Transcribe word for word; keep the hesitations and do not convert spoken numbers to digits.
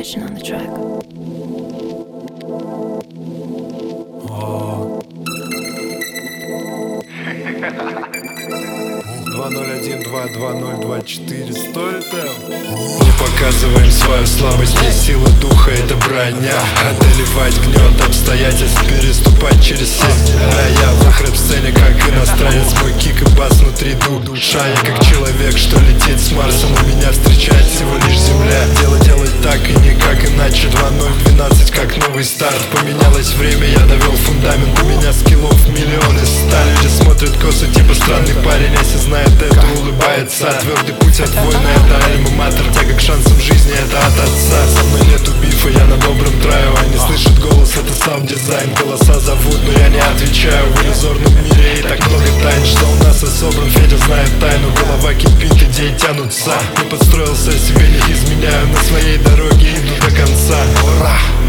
station on the track. два ноль один два два ноль два четыре. Стоит там. Не показываем свою слабость, не сила духа, это броня. Одолевать гнет обстоятельств, переступать через все. А я в рэп-сцене как иностранец, мой кик и бас внутри душа. Я как человек, что летит с Марса, но меня встречает всего лишь Земля. Дело делать так и никак иначе. Два ноль двенадцать как новый старт. Поменялось время, я довел фундамент. У меня скиллов миллионы ста. Люди смотрят косо, типа странный парень, если знает это, улыбается. Твердый путь от воина, это альма-матер. Тяга к шансам в жизни, это от отца. Со мной нету бифа, я на добром драйве. Они слышат голос, это саунд-дизайн. Голоса зовут, но я не отвечаю. В иллюзорном мире и так много тайн, что у нас и собран. Федя знает тайну, голова кипит, идеи тянутся. Не подстроился, себе не изменяю. На своей дороге иду до конца. Ура!